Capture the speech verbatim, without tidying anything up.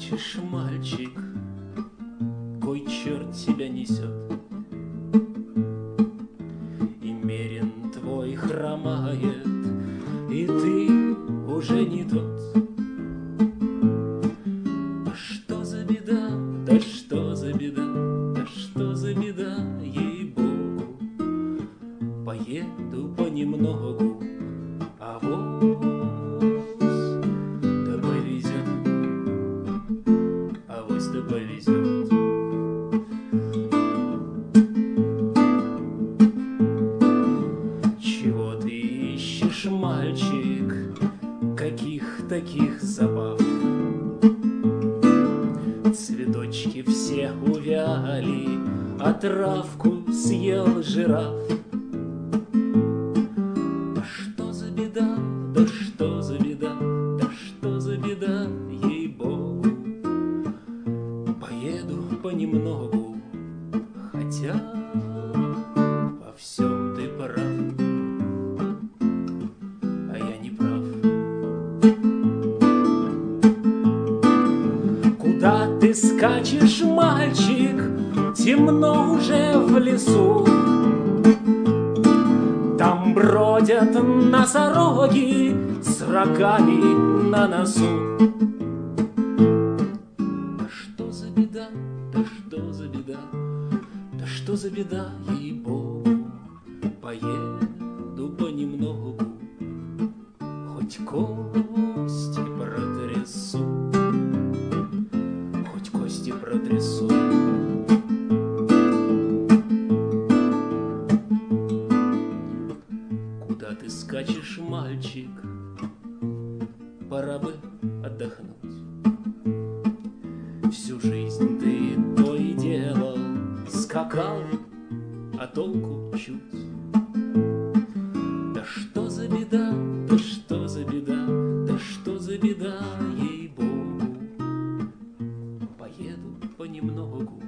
скачешь, мальчик, кой черт тебя несет? И мерин твой хромает, и ты уже не тот. Да что за беда, да что за беда, да что за беда, ей-богу. Поеду понемногу, а вот да повезет, а вось да повезет. Чего ты ищешь, мальчик, каких таких забав? Цветочки все увяли, а травку съел жираф. Да что за беда, да что за беда, да что за беда, ей-богу. Поеду понемногу, хотя во всем ты прав, а я не прав. Куда ты скачешь, мальчик? Темно уже в лесу. Там бродят носороги с рогами на носу. Да что за беда, да что за беда, да что за беда, ей-богу. Поеду понемногу, хоть кости протрясу, хоть кости протрясу. Куда ты скачешь, мальчик? Пора бы отдохнуть. Всю жизнь ты то и дело скакал, а толку чуть. Да что за беда, да что за беда, да что за беда, ей-богу. Поеду понемногу,